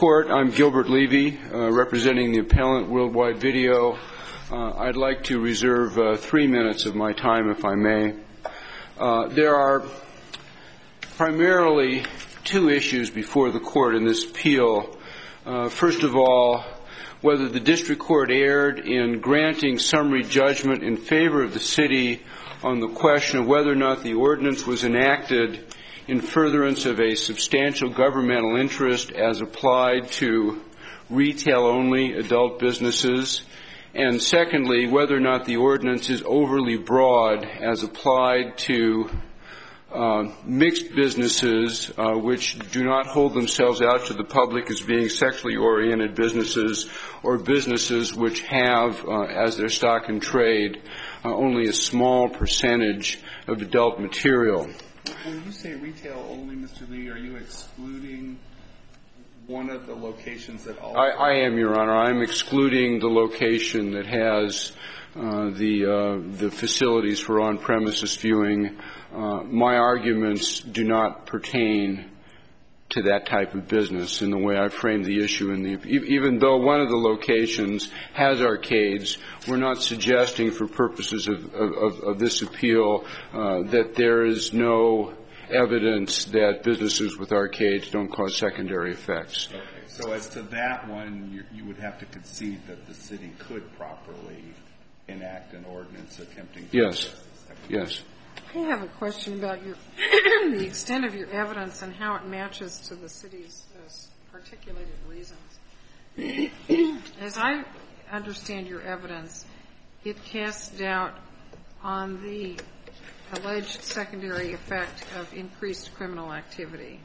Court. I'm Gilbert Levy, representing the appellant Worldwide Video. I'd like to reserve 3 minutes of my time, if I may. There are primarily two issues before the Court in this appeal. First of all, whether the District Court erred in granting summary judgment in favor of the City on the question of whether or not the ordinance was enacted in furtherance of a substantial governmental interest as applied to retail-only adult businesses, and secondly, whether or not the ordinance is overly broad as applied to mixed businesses which do not hold themselves out to the public as being sexually oriented businesses, or businesses which have as their stock in trade only a small percentage of adult material. When you say retail only, Mr. Lee, are you excluding one of the locations that all? I am, Your Honor. I'm excluding the location that has the facilities for on-premises viewing. My arguments do not pertain to that type of business in the way I framed the issue. Even though one of the locations has arcades, we're not suggesting for purposes of this appeal that there is no evidence that businesses with arcades don't cause secondary effects. Okay. So as to that one, you would have to concede that the City could properly enact an ordinance attempting to... Yes. Yes. I have a question about the extent of your evidence and how it matches to the City's articulated reasons. As I understand your evidence, it casts doubt on the alleged secondary effect of increased criminal activity.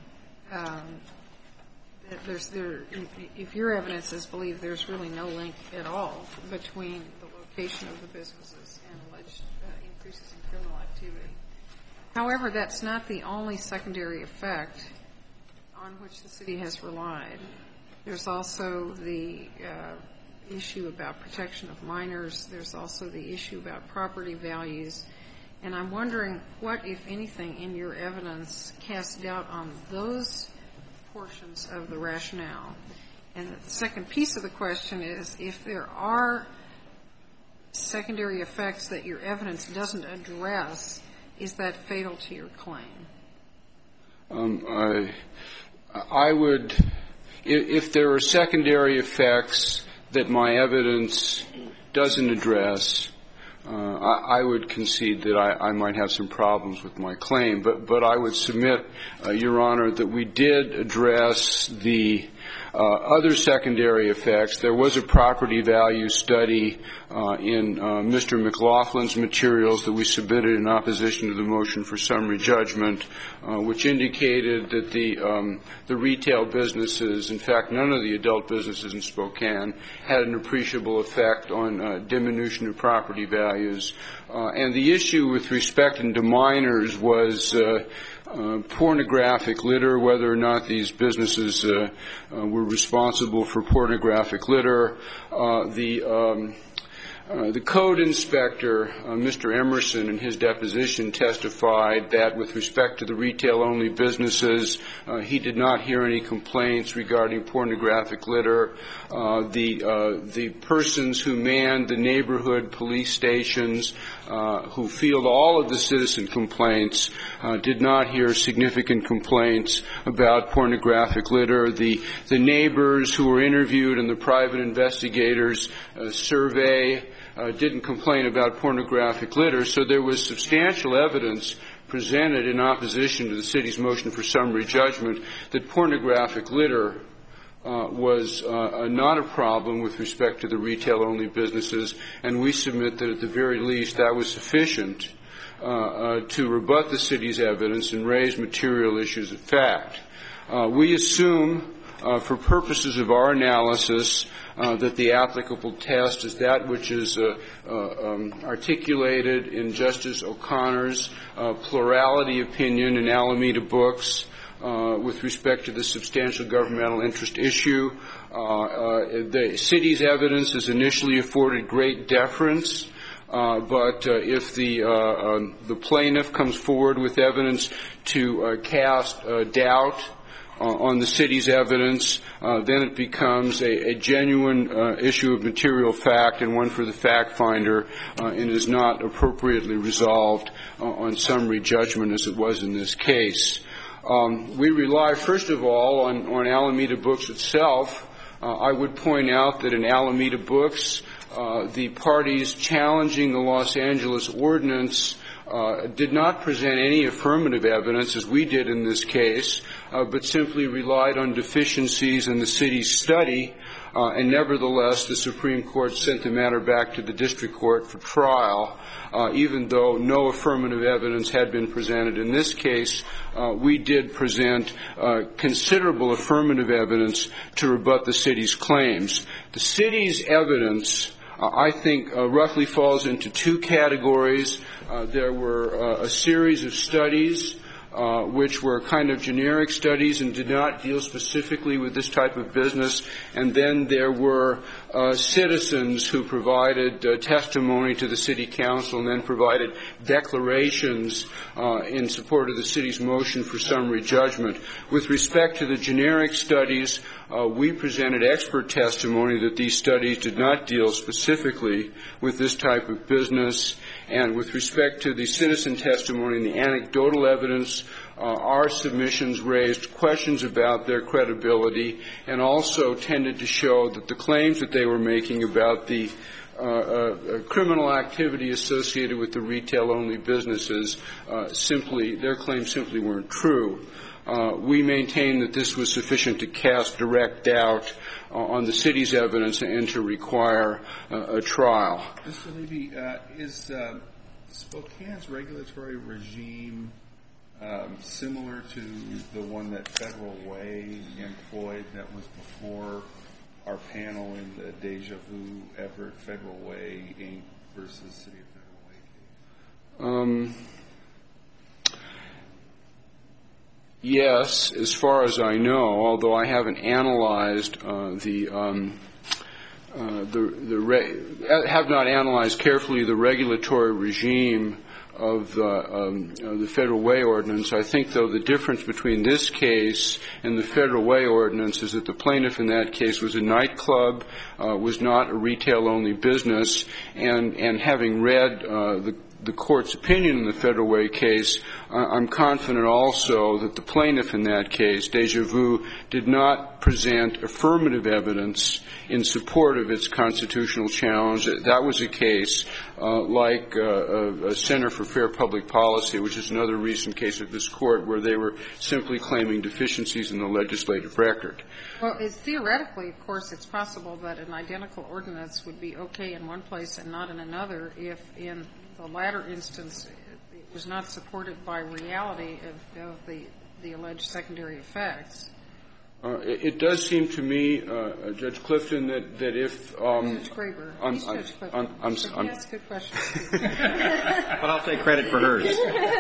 If your evidence is believed, there's really no link at all between the location of the businesses and alleged increases in criminal activity. However, that's not the only secondary effect on which the City has relied. There's also the issue about protection of minors. There's also the issue about property values. And I'm wondering what, if anything, in your evidence casts doubt on those portions of the rationale. And the second piece of the question is, if there are secondary effects that your evidence doesn't address, is that fatal to your claim? I would, if there are secondary effects that my evidence doesn't address, I would concede that I might have some problems with my claim. But I would submit, Your Honor, that we did address the other secondary effects. There was a property value study in Mr. McLaughlin's materials that we submitted in opposition to the motion for summary judgment, which indicated that the retail businesses, in fact, none of the adult businesses in Spokane, had an appreciable effect on diminution of property values. And the issue with respect to minors was pornographic litter, whether or not these businesses were responsible for pornographic litter. The code inspector, Mr. Emerson, in his deposition testified that with respect to the retail-only businesses, he did not hear any complaints regarding pornographic litter. The persons who manned the neighborhood police stations, who field all of the citizen complaints, did not hear significant complaints about pornographic litter. The neighbors who were interviewed in the private investigators' survey didn't complain about pornographic litter. So there was substantial evidence presented in opposition to the City's motion for summary judgment that pornographic litter was not a problem with respect to the retail-only businesses, and we submit that at the very least that was sufficient to rebut the City's evidence and raise material issues of fact. We assume, for purposes of our analysis, that the applicable test is that which is articulated in Justice O'Connor's plurality opinion in Alameda Books with respect to the substantial governmental interest issue. The City's evidence is initially afforded great deference, but if the plaintiff comes forward with evidence to cast doubt on the city's evidence, then it becomes a genuine issue of material fact and one for the fact finder, and is not appropriately resolved on summary judgment as it was in this case. We rely, first of all, on Alameda Books itself. I would point out that in Alameda Books, the parties challenging the Los Angeles ordinance did not present any affirmative evidence, as we did in this case, but simply relied on deficiencies in the city's study, and nevertheless the Supreme Court sent the matter back to the district court for trial, even though no affirmative evidence had been presented. In this case, we did present considerable affirmative evidence to rebut the city's claims. The city's evidence, I think, roughly falls into two categories. There were a series of studies which were kind of generic studies and did not deal specifically with this type of business. And then there were citizens who provided testimony to the city council and then provided declarations in support of the city's motion for summary judgment. With respect to the generic studies, we presented expert testimony that these studies did not deal specifically with this type of business. And with respect to the citizen testimony and the anecdotal evidence, our submissions raised questions about their credibility and also tended to show that the claims that they were making about the criminal activity associated with the retail-only businesses their claims simply weren't true. We maintain that this was sufficient to cast direct doubt on the city's evidence and to require a trial. Mr. Levy, is Spokane's regulatory regime similar to the one that Federal Way employed that was before our panel in the Deja Vu Everett Federal Way, Inc. versus City of Federal Way case? Yes, as far as I know, although I haven't analyzed have not analyzed carefully the regulatory regime of the Federal Way Ordinance. I think, though, the difference between this case and the Federal Way Ordinance is that the plaintiff in that case was a nightclub, was not a retail-only business, and having read the Court's opinion in the Federal Way case, I'm confident also that the plaintiff in that case, Deja Vu, did not present affirmative evidence in support of its constitutional challenge. That was a case like a Center for Fair Public Policy, which is another recent case of this Court, where they were simply claiming deficiencies in the legislative record. Well, theoretically, of course, it's possible that an identical ordinance would be okay in one place and not in another if, in the latter instance, it was not supported by reality of the alleged secondary effects. It does seem to me, Judge Clifton, that if Judge Graber. Judge Clifton. Yes, good question. But I'll take credit for hers.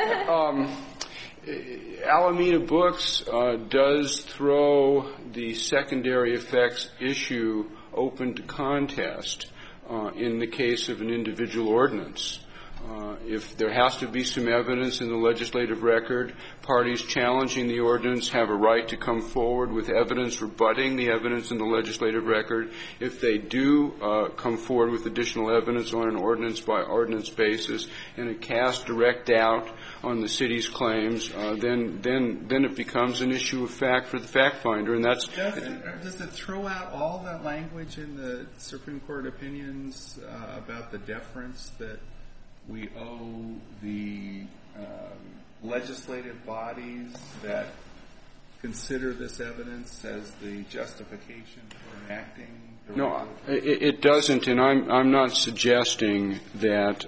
Alameda Books does throw the secondary effects issue open to contest in the case of an individual ordinance. If there has to be some evidence in the legislative record, parties challenging the ordinance have a right to come forward with evidence rebutting the evidence in the legislative record. If they do come forward with additional evidence on an ordinance-by-ordinance basis and it casts direct doubt on the city's claims, then it becomes an issue of fact for the fact finder, and that's. Does it throw out all that language in the Supreme Court opinions about the deference that we owe the legislative bodies that consider this evidence as the justification for enacting the No, it doesn't, and I'm not suggesting that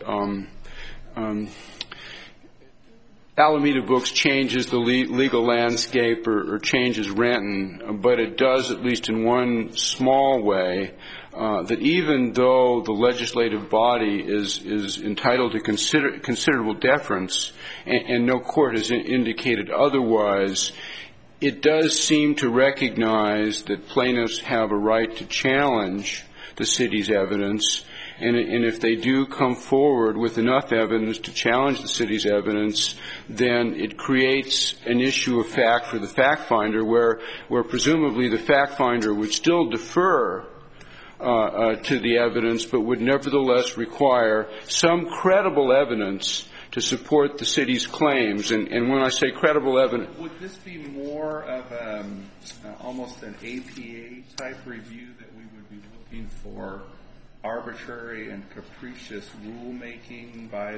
Alameda Books changes the legal landscape or changes Renton, but it does, at least in one small way, that even though the legislative body is entitled to considerable deference, and no court has indicated otherwise, it does seem to recognize that plaintiffs have a right to challenge the city's evidence, And if they do come forward with enough evidence to challenge the city's evidence, then it creates an issue of fact for the fact finder where presumably the fact finder would still defer to the evidence, but would nevertheless require some credible evidence to support the city's claims. And when I say credible evidence... Would this be more of almost an APA-type review that we would be looking for arbitrary and capricious rulemaking by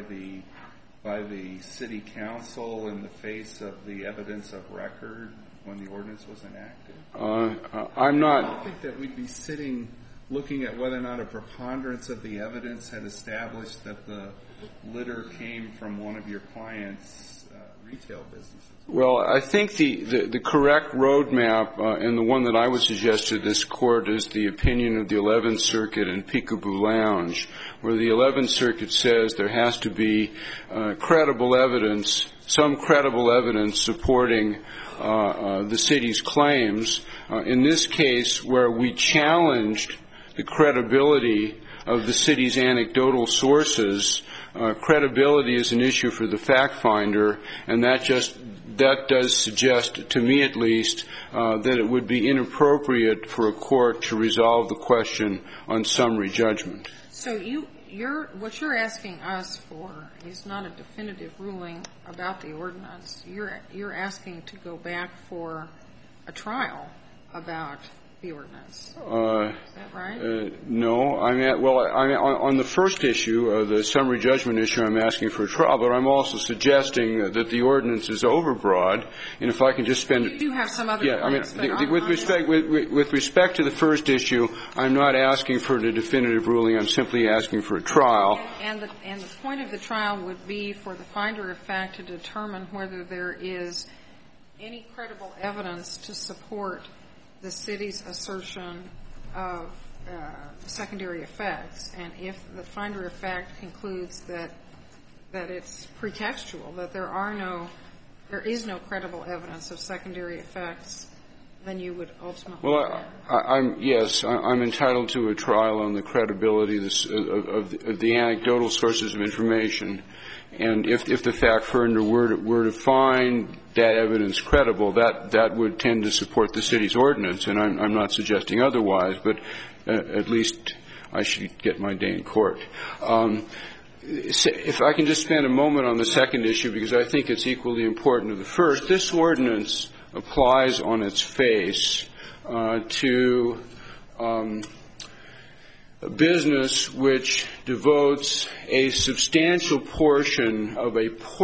the city council in the face of the evidence of record when the ordinance was enacted? I'm not... I don't think that we'd be sitting looking at whether or not a preponderance of the evidence had established that the litter came from one of your clients' retail businesses. Well, I think the correct roadmap, and the one that I would suggest to this Court, is the opinion of the 11th Circuit in Peekaboo Lounge, where the 11th Circuit says there has to be credible evidence, some credible evidence supporting the city's claims. In this case, where we challenged the credibility of the city's anecdotal sources, credibility is an issue for the fact finder, and that does suggest, to me at least, that it would be inappropriate for a court to resolve the question on summary judgment. So what you're asking us for is not a definitive ruling about the ordinance. You're asking to go back for a trial about the ordinance. Is that right? No. On the first issue, the summary judgment issue, I'm asking for a trial, but I'm also suggesting that the ordinance is overbroad, and if I can just spend... You do have some other points. With respect to the first issue, I'm not asking for a definitive ruling. I'm simply asking for a trial. And the point of the trial would be for the finder of fact to determine whether there is any credible evidence to support the city's assertion of secondary effects, and if the finder of fact concludes that it's pretextual, that there is no credible evidence of secondary effects, then you would ultimately... Well, I'm entitled to a trial on the credibility of the anecdotal sources of information. And if the fact finder were to find that evidence credible, that would tend to support the city's ordinance, and I'm not suggesting otherwise, but at least I should get my day in court. If I can just spend a moment on the second issue, because I think it's equally important to the first. This ordinance applies on its face to a business which devotes a substantial portion of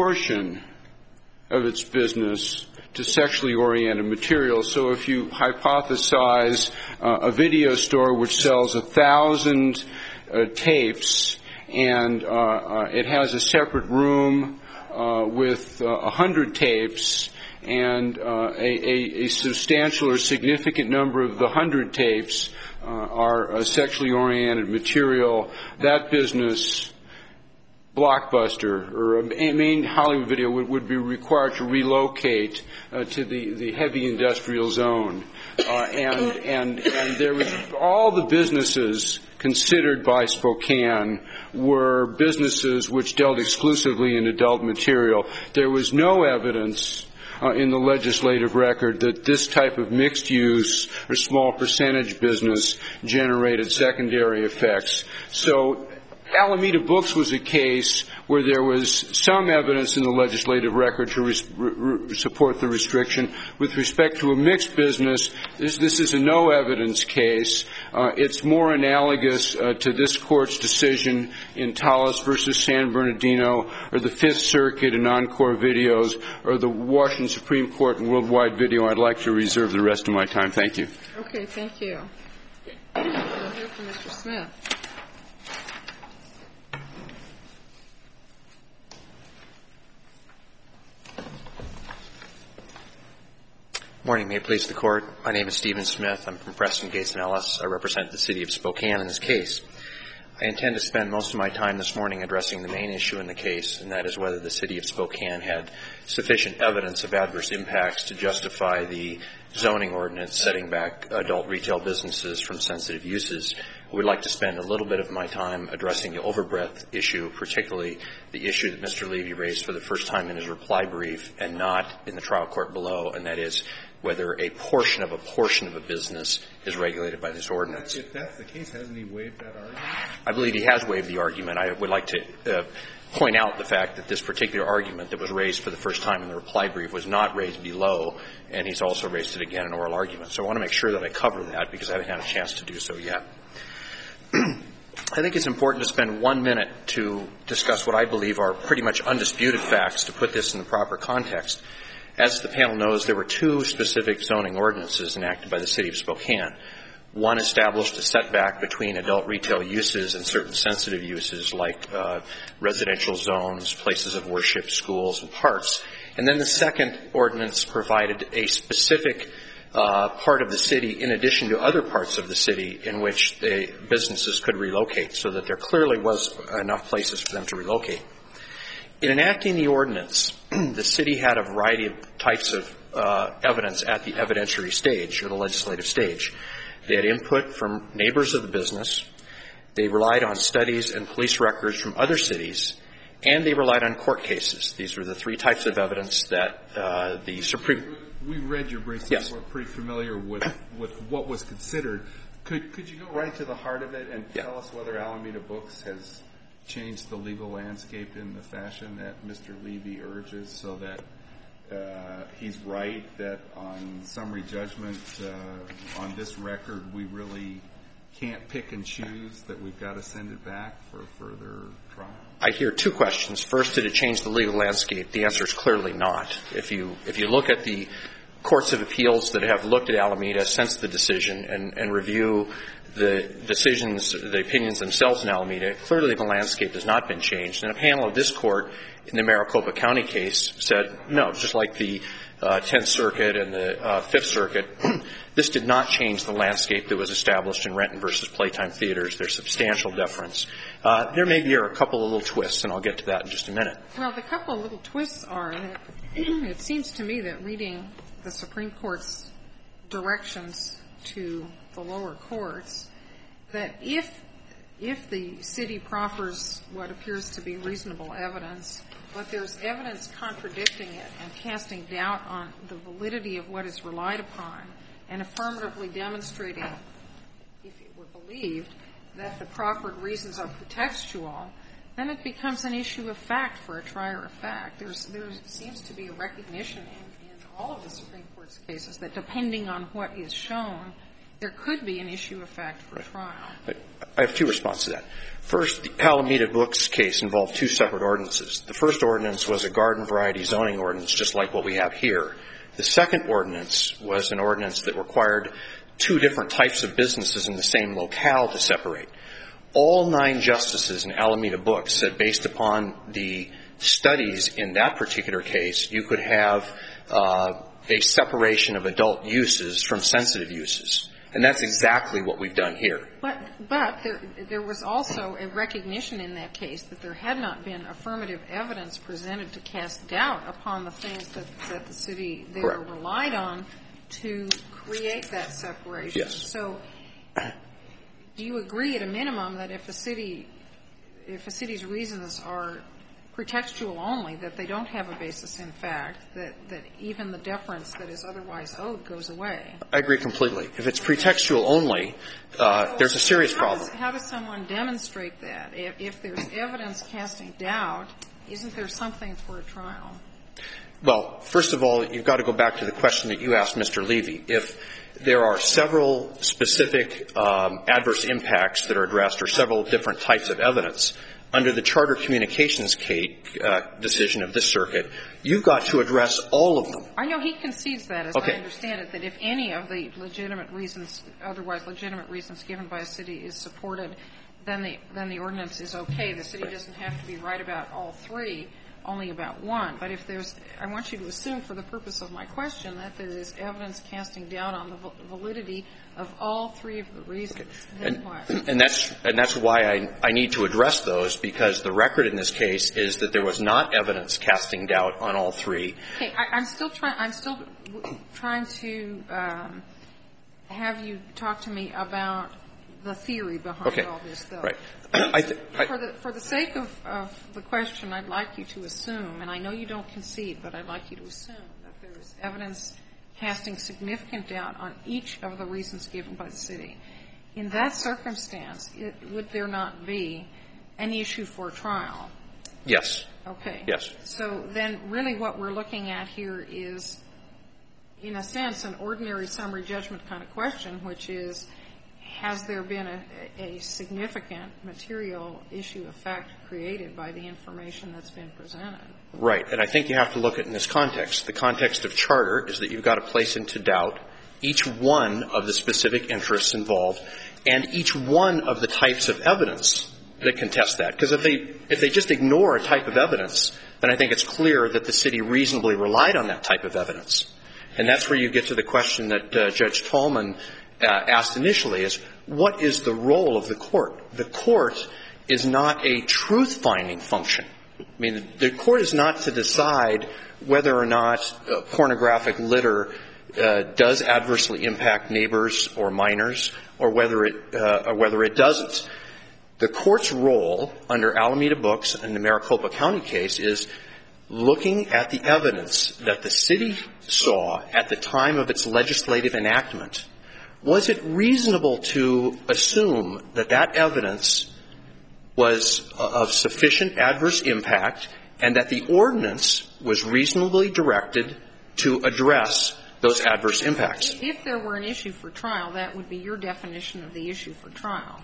its business to sexually oriented material. So if you hypothesize a video store which sells 1,000 tapes, and it has a separate room with 100 tapes, and a substantial or significant number of the 100 tapes are sexually oriented material, that business, Blockbuster or a main Hollywood Video, would be required to relocate to the heavy industrial zone. And there was all the businesses considered by Spokane were businesses which dealt exclusively in adult material. There was no evidence in the legislative record that this type of mixed use or small percentage business generated secondary effects. So Alameda Books was a case where there was some evidence in the legislative record to support the restriction. With respect to a mixed business, this is a no evidence case. It's more analogous to this Court's decision in Tallis versus San Bernardino, or the Fifth Circuit in Encore Videos, or the Washington Supreme Court in Worldwide Video. I'd like to reserve the rest of my time. Thank you. Okay, thank you. We'll hear from Mr. Smith. Morning. May it please the Court. My name is Stephen Smith. I'm from Preston, Gates & Ellis. I represent the City of Spokane in this case. I intend to spend most of my time this morning addressing the main issue in the case, and that is whether the City of Spokane had sufficient evidence of adverse impacts to justify the zoning ordinance setting back adult retail businesses from sensitive uses. We'd like to spend a little bit of my time addressing the overbreadth issue, particularly the issue that Mr. Levy raised for the first time in his reply brief and not in the trial court below, and that is whether a portion of a business is regulated by this ordinance. If that's the case, hasn't he waived that argument? I believe he has waived the argument. I would like to point out the fact that this particular argument that was raised for the first time in the reply brief was not raised below, and he's also raised it again in oral argument. So I want to make sure that I cover that because I haven't had a chance to do so yet. I think it's important to spend 1 minute to discuss what I believe are pretty much undisputed facts to put this in the proper context. As the panel knows, there were 2 specific zoning ordinances enacted by the City of Spokane. One established a setback between adult retail uses and certain sensitive uses like residential zones, places of worship, schools, and parks. And then the second ordinance provided a specific part of the city in addition to other parts of the city in which the businesses could relocate, so that there clearly was enough places for them to relocate. In enacting the ordinance, the city had a variety of types of evidence at the evidentiary stage or the legislative stage. They had input from neighbors of the business. They relied on studies and police records from other cities, and they relied on court cases. These were the 3 types of evidence that the Supreme. We read your brief, so yes. We're pretty familiar with what was considered. Could you go right to the heart of it and tell us whether Alameda Books has changed the legal landscape in the fashion that Mr. Levy urges, so that he's right that on summary judgment on this record we really can't pick and choose, that we've got to send it back for further trial? I hear 2 questions. First, did it change the legal landscape? The answer is clearly not. If you look at the courts of appeals that have looked at Alameda since the decision and review the decisions, the opinions themselves in Alameda, clearly the landscape has not been changed. And a panel of this court in the Maricopa County case said, no, just like the 10th Circuit and the 5th Circuit, this did not change the landscape that was established in Renton versus Playtime Theaters. There's substantial deference. There may be a couple of little twists, and I'll get to that in just a minute. Well, the couple of little twists are that it seems to me that reading the Supreme Court's directions to the lower courts, that if the city proffers what appears to be reasonable evidence, but there's evidence contradicting it and casting doubt on the validity of what is relied upon and affirmatively demonstrating, if it were believed, that the proffered reasons are pretextual, then it becomes an issue of fact for a trier of fact. There seems to be a recognition in all of the Supreme Court's cases that depending on what is shown, there could be an issue of fact for trial. I have 2 responses to that. First, the Alameda Books case involved 2 separate ordinances. The first ordinance was a garden variety zoning ordinance, just like what we have here. The second ordinance was an ordinance that required 2 different types of businesses in the same locale to separate. All 9 justices in Alameda Books said based upon the studies in that particular case, you could have a separation of adult uses from sensitive uses. And that's exactly what we've done here. But there was also a recognition in that case that there had not been affirmative evidence presented to cast doubt upon the things that the city there relied on to create that separation. Yes. So do you agree at a minimum that if a city's reasons are pretextual only, that they don't have a basis in fact, that even the deference that is otherwise owed goes away? I agree completely. If it's pretextual only, there's a serious problem. How does someone demonstrate that? If there's evidence casting doubt, isn't there something for a trial? Well, first of all, you've got to go back to the question that you asked Mr. Levy. If there are several specific adverse impacts that are addressed or several different types of evidence, under the Charter Communications decision of this circuit, you've got to address all of them. I know he concedes that, as I understand it, that if any of the legitimate reasons, otherwise legitimate reasons given by a city is supported, then the ordinance is okay. The city doesn't have to be right about all 3. only about one. But if there's, I want you to assume for the purpose of my question that there is evidence casting doubt on the validity of all three of the reasons. Then what? And that's why I need to address those, because the record in this case is that there was not evidence casting doubt on all three. Okay, I'm still trying to have you talk to me about the theory behind all this, though. Right. For the sake of the question, I'd like you to assume, and I know you don't concede, but I'd like you to assume that there is evidence casting significant doubt on each of the reasons given by the city. In that circumstance, would there not be an issue for trial? Yes. Okay. Yes. So then really what we're looking at here is, in a sense, an ordinary summary judgment kind of question, which is, has there been a significant material issue of fact created by the information that's been presented? Right. And I think you have to look at it in this context. The context of charter is that you've got to place into doubt each one of the specific interests involved and each one of the types of evidence that can test that. Because if they just ignore a type of evidence, then I think it's clear that the city reasonably relied on that type of evidence. And that's where you get to the question that Judge Tallman asked initially, is what is the role of the court? The court is not a truth-finding function. I mean, the court is not to decide whether or not pornographic litter does adversely impact neighbors or minors, or whether it doesn't. The court's role under Alameda Books and the Maricopa County case is looking at the evidence that the city saw at the time of its legislative enactment. Was it reasonable to assume that that evidence was of sufficient adverse impact and that the ordinance was reasonably directed to address those adverse impacts? If there were an issue for trial, that would be your definition of the issue for trial.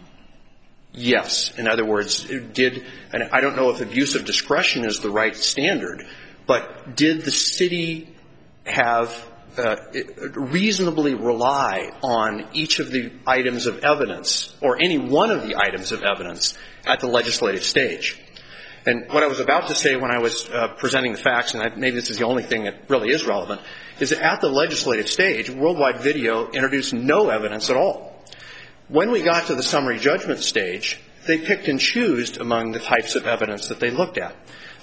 Yes. In other words, and I don't know if abuse of discretion is the right standard, but did the city have reasonably rely on each of the items of evidence or any one of the items of evidence at the legislative stage? And what I was about to say when I was presenting the facts, and maybe this is the only thing that really is relevant, is that at the legislative stage, Worldwide Video introduced no evidence at all. When we got to the summary judgment stage, they picked and chose among the types of evidence that they looked at.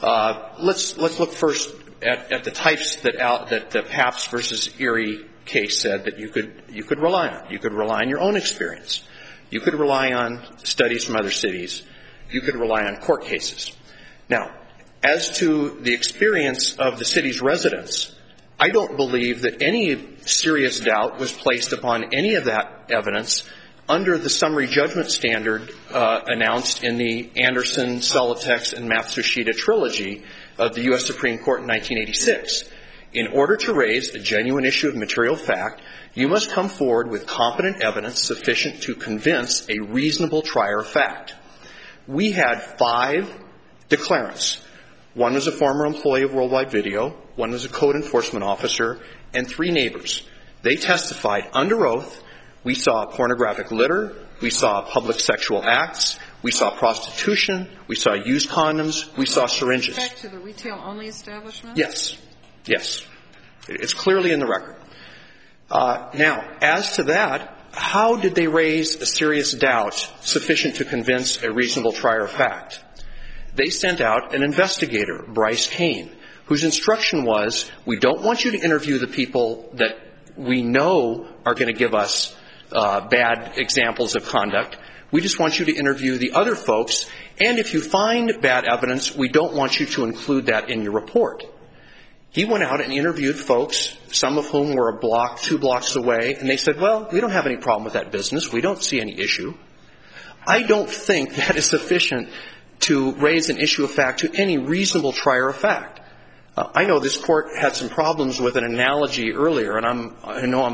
Let's look first at the types that the Papps versus Erie case said that you could rely on. You could rely on your own experience. You could rely on studies from other cities. You could rely on court cases. Now, as to the experience of the city's residents, I don't believe that any serious doubt was placed upon any of that evidence under the summary judgment standard announced in the Anderson, Celotex, and Matsushita trilogy of the U.S. Supreme Court in 1986. In order to raise a genuine issue of material fact, you must come forward with competent evidence sufficient to convince a reasonable trier of fact. We had 5 declarants. One was a former employee of Worldwide Video, one was a code enforcement officer, and 3 neighbors. They testified under oath. We saw pornographic litter. We saw public sexual acts. We saw prostitution. We saw used condoms. We saw syringes. With respect to the retail-only establishment? Yes. Yes. It's clearly in the record. Now, as to that, how did they raise a serious doubt sufficient to convince a reasonable trier of fact? They sent out an investigator, Bryce Kane, whose instruction was, we don't want you to interview the people that we know are going to give us bad examples of conduct. We just want you to interview the other folks, and if you find bad evidence, we don't want you to include that in your report. He went out and interviewed folks, some of whom were a block, 2 blocks away, and they said, well, we don't have any problem with that business. We don't see any issue. I don't think that is sufficient to raise an issue of fact to any reasonable trier of fact. I know this court had some problems with an analogy earlier, and I know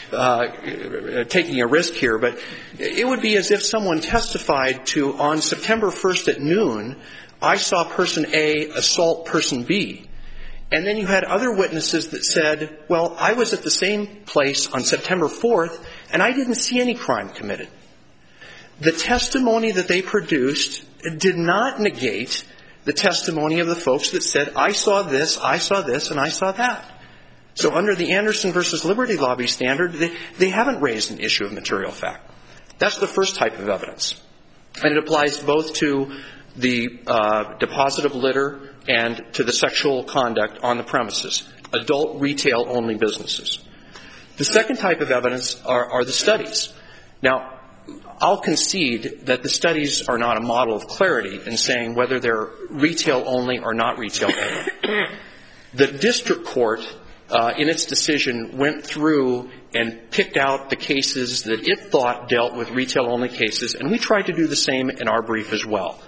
I'm taking a risk here, but it would be as if someone testified to, on September 1st at noon, I saw person A assault person B. And then you had other witnesses that said, well, I was at the same place on September 4th, and I didn't see any crime committed. The testimony that they produced did not negate the testimony of the folks that said, I saw this, and I saw that. So under the Anderson versus Liberty Lobby standard, they haven't raised an issue of material fact. That's the first type of evidence. And it applies both to the deposit of litter and to the sexual conduct on the premises, adult retail-only businesses. The second type of evidence are the studies. Now, I'll concede that the studies are not a model of clarity in saying whether they're retail-only or not retail-only. The district court, in its decision, went through and picked out the cases that it thought dealt with retail-only cases, and we tried to do the same in our brief as well.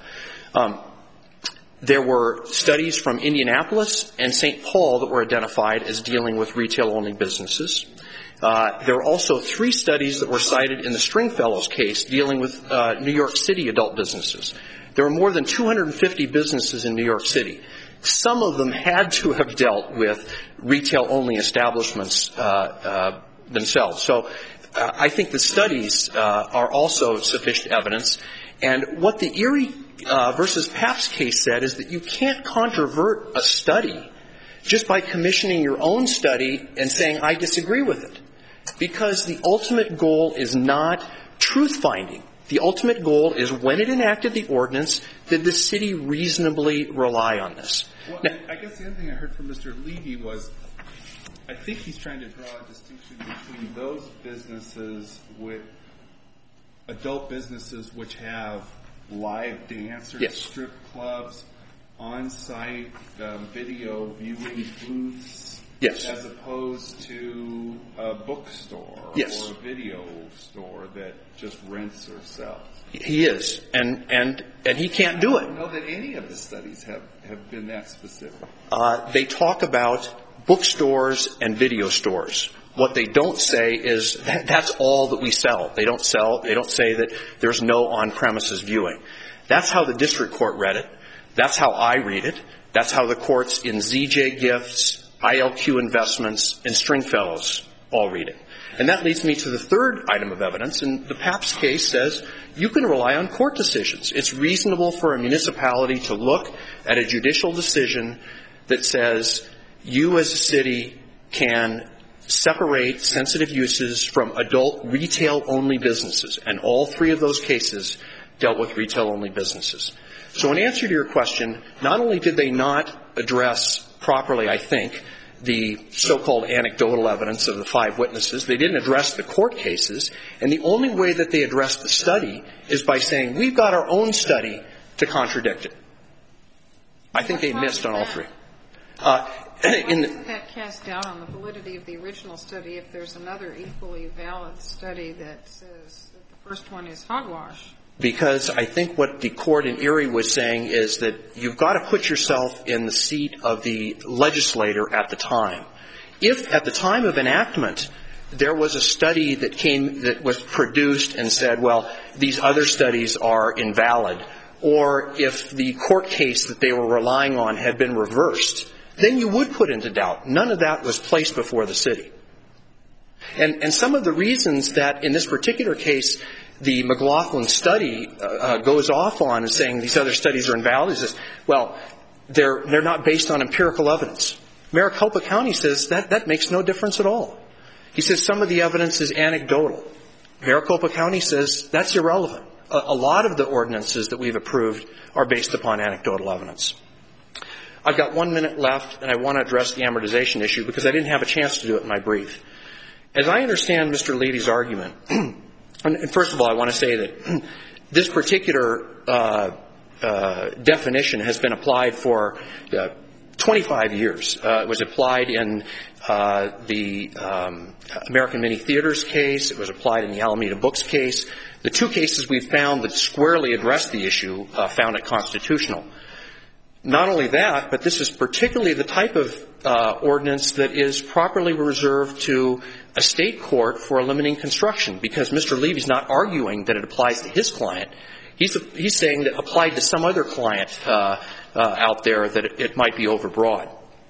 There were studies from Indianapolis and St. Paul that were identified as dealing with retail-only businesses. There were also 3 studies that were cited in the Stringfellows case dealing with New York City adult businesses. There were more than 250 businesses in New York City. Some of them had to have dealt with retail-only establishments themselves. So I think the studies are also sufficient evidence. And what the Erie versus Papps case said is that you can't controvert a study just by commissioning your own study and saying, I disagree with it. Because the ultimate goal is not truth-finding. The ultimate goal is when it enacted the ordinance, did the city reasonably rely on this? Well, I guess the other thing I heard from Mr. Levy was I think he's trying to draw a distinction between those businesses with adult businesses which have live dancers, yes, strip clubs, on-site video viewing booths, yes, as opposed to a bookstore, yes, or a video store that just rents or sells. He is, and he can't do it. I don't know that any of the studies have been that specific. They talk about bookstores and video stores. What they don't say is that's all that we sell. They don't say that there's no on-premises viewing. That's how the district court read it. That's how I read it. That's how the courts in ZJ Gifts, ILQ Investments, and Stringfellows all read it. And that leads me to the third item of evidence, and the Papps case says you can rely on court decisions. It's reasonable for a municipality to look at a judicial decision that says you as a city can separate sensitive uses from adult retail-only businesses, and all 3 of those cases dealt with retail-only businesses. So in answer to your question, not only did they not address properly, I think, the so-called anecdotal evidence of the 5 witnesses, they didn't address the court cases, and the only way that they addressed the study is by saying, we've got our own study to contradict it. I think they missed on all 3. Why doesn't that cast doubt on the validity of the original study if there's another equally valid study that says that the first one is hogwash? Because I think what the court in Erie was saying is that you've got to put yourself in the seat of the legislator at the time. If at the time of enactment there was a study that was produced and said, well, these other studies are invalid, or if the court case that they were relying on had been reversed, then you would put into doubt. None of that was placed before the city. And some of the reasons that in this particular case the McLaughlin study goes off on and saying these other studies are invalid is, well, they're not based on empirical evidence. Maricopa County says that makes no difference at all. He says some of the evidence is anecdotal. Maricopa County says that's irrelevant. A lot of the ordinances that we've approved are based upon anecdotal evidence. I've got 1 minute left, and I want to address the amortization issue because I didn't have a chance to do it in my brief. As I understand Mr. Levy's argument, and first of all, I want to say that this particular definition has been applied for 25 years. It was applied in the American Mini Theaters case. It was applied in the Alameda Books case. The 2 cases we've found that squarely address the issue found it constitutional. Not only that, but this is particularly the type of ordinance that is properly reserved to a state court for limiting construction, because Mr. Levy's not arguing that it applies to his client. He's saying that applied to some other client out there that it might be overbroad.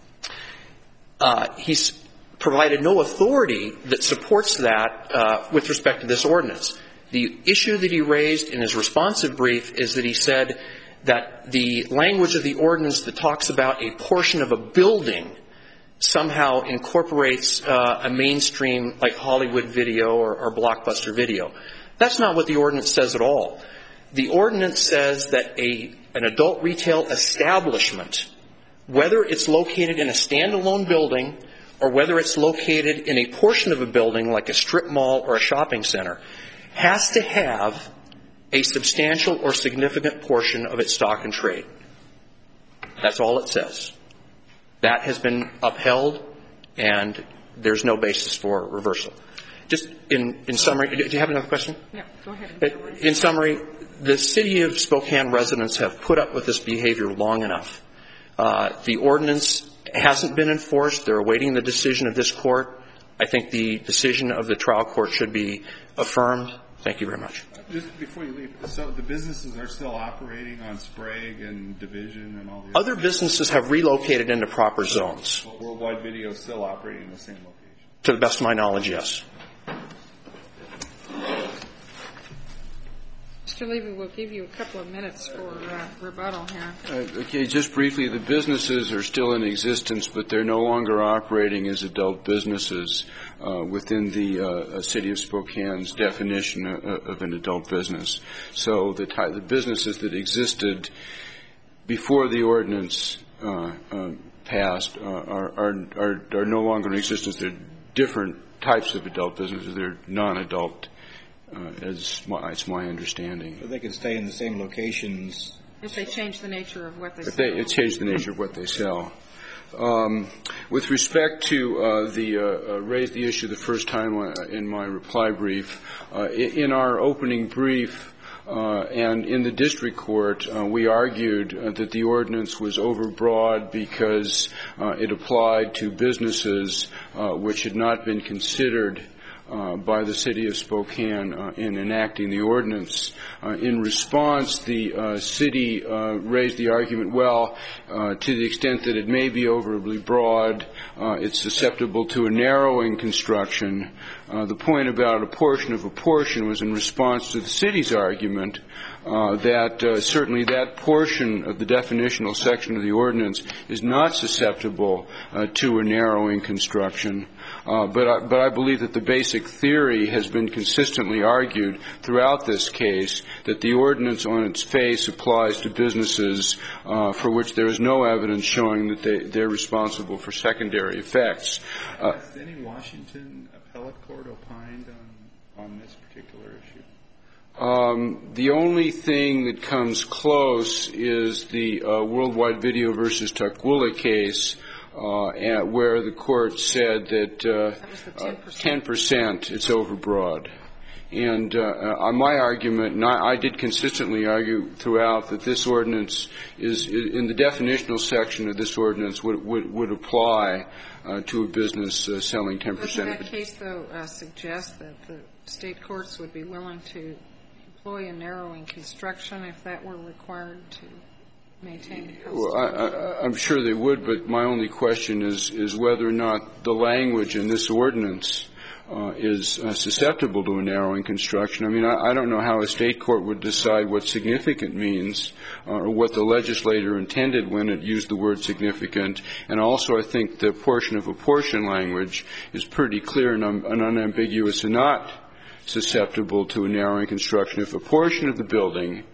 He's provided no authority that supports that with respect to this ordinance. The issue that he raised in his responsive brief is that he said that the language of the ordinance that talks about a portion of a building somehow incorporates a mainstream like Hollywood video or Blockbuster video. That's not what the ordinance says at all. The ordinance says that an adult retail establishment, whether it's located in a standalone building or whether it's located in a portion of a building like a strip mall or a shopping center, has to have a substantial or significant portion of its stock and trade. That's all it says. That has been upheld, and there's no basis for reversal. Just in summary, do you have another question? No, go ahead. In summary, the City of Spokane residents have put up with this behavior long enough. The ordinance hasn't been enforced. They're awaiting the decision of this court. I think the decision of the trial court should be affirmed. Thank you very much. Just before you leave, so the businesses are still operating on Sprague and Division and all the other businesses have relocated into proper zones. But Worldwide Video is still operating in the same location? To the best of my knowledge, yes. Mr. Levy, we'll give you a couple of minutes for rebuttal here. Okay, just briefly, the businesses are still in existence, but they're no longer operating as adult businesses within the City of Spokane's definition of an adult business. So the businesses that existed before the ordinance passed are no longer in existence. They're different types of adult businesses. They're non-adult. It's my understanding. So they can stay in the same locations if they change the nature of what they sell. If they change the nature of what they sell. With respect to raise the issue the first time in my reply brief, in our opening brief and in the district court, we argued that the ordinance was overbroad because it applied to businesses which had not been considered by the City of Spokane in enacting the ordinance. In response, the city raised the argument, well, to the extent that it may be overly broad, it's susceptible to a narrowing construction. The point about a portion of a portion was in response to the city's argument that certainly that portion of the definitional section of the ordinance is not susceptible to a narrowing construction. But I believe that the basic theory has been consistently argued throughout this case that the ordinance on its face applies to businesses for which there is no evidence showing that they're responsible for secondary effects. Has any Washington appellate court opined on this particular issue? The only thing that comes close is the Worldwide Video versus Tukwila case, where the court said that 10% it's overbroad. And on my argument, and I did consistently argue throughout that this ordinance is in the definitional section of this ordinance would apply to a business selling 10%. Doesn't that case, though, suggest that the state courts would be willing to employ a narrowing construction if that were required to maintain the Constitution? Well, I'm sure they would, but my only question is whether or not the language in this ordinance is susceptible to a narrowing construction. I mean, I don't know how a state court would decide what significant means or what the legislator intended when it used the word significant. And also I think the portion of a portion language is pretty clear and unambiguous and not susceptible to a narrowing construction. If a portion of the building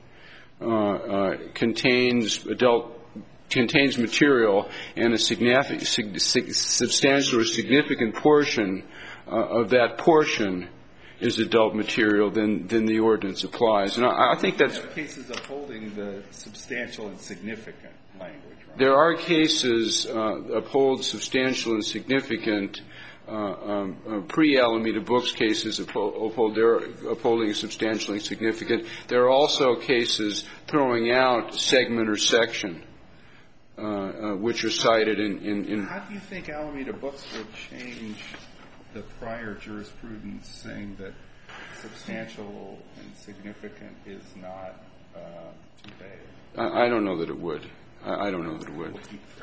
contains material and a substantial or significant portion of that portion is adult material, then the ordinance applies. And I think that's cases upholding the substantial and significant language. Right? There are cases uphold substantial and significant pre-Alameda Books cases upholding substantially significant. There are also cases throwing out segment or section, which are cited in. How do you think Alameda Books would change the prior jurisprudence saying that substantial and significant is not too vague? I don't know that it would. I don't know that it would.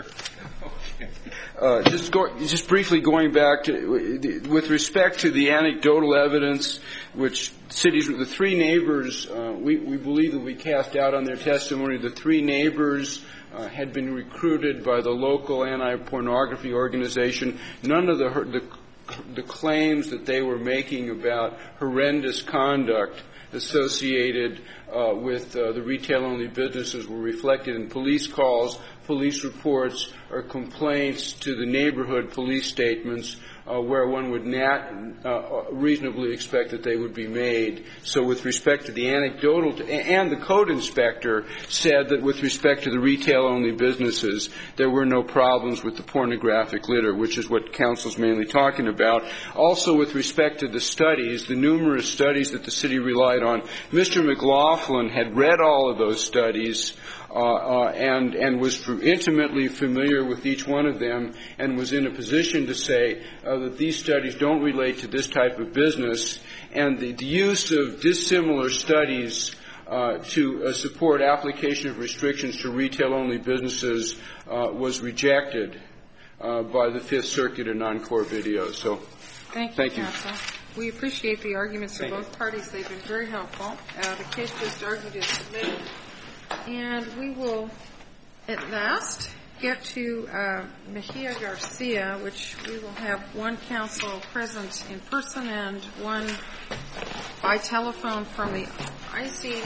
Okay. Just briefly going back to, with respect to the anecdotal evidence, which the three neighbors, we believe that we cast doubt on their testimony. The three neighbors had been recruited by the local anti-pornography organization. None of the claims that they were making about horrendous conduct associated with the retail-only businesses were reflected in police calls, police reports, or complaints to the neighborhood police statements, where one would not reasonably expect that they would be made. So with respect to the anecdotal, and the code inspector said that with respect to the retail-only businesses, there were no problems with the pornographic litter, which is what counsel's mainly talking about. Also with respect to the studies, the numerous studies that the city relied on, Mr. McLaughlin had read all of those studies and was intimately familiar with each one of them, and was in a position to say that these studies don't relate to this type of business, and the use of dissimilar studies to support application of restrictions to retail-only businesses was rejected by the Fifth Circuit in non-core videos. So, thank you. Counsel. We appreciate the arguments of both parties. They've been very helpful. The case just argued is submitted. And we will, at last, get to Mejia Garcia, which we will have one counsel present in person and one by telephone from the icy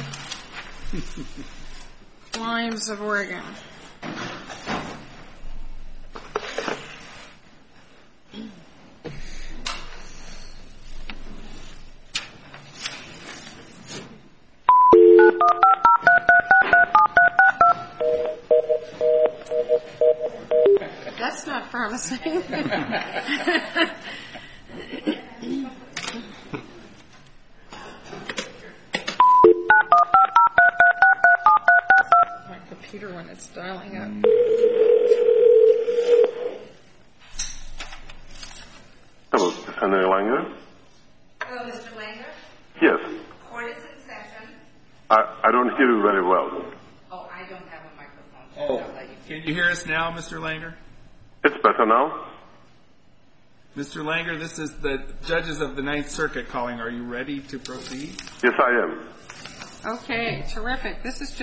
climes of Oregon. That's not promising. My computer when it's dialing up. Hello, Senator Langer? Hello, Mr. Langer? Yes. Court is in session. I don't hear you very well. Oh, I don't have a microphone. Oh, can you hear us now, Mr. Langer? It's better now. Mr. Langer, this is the judges of the Ninth Circuit calling. Are you ready to proceed? Yes, I am. Okay, terrific. This is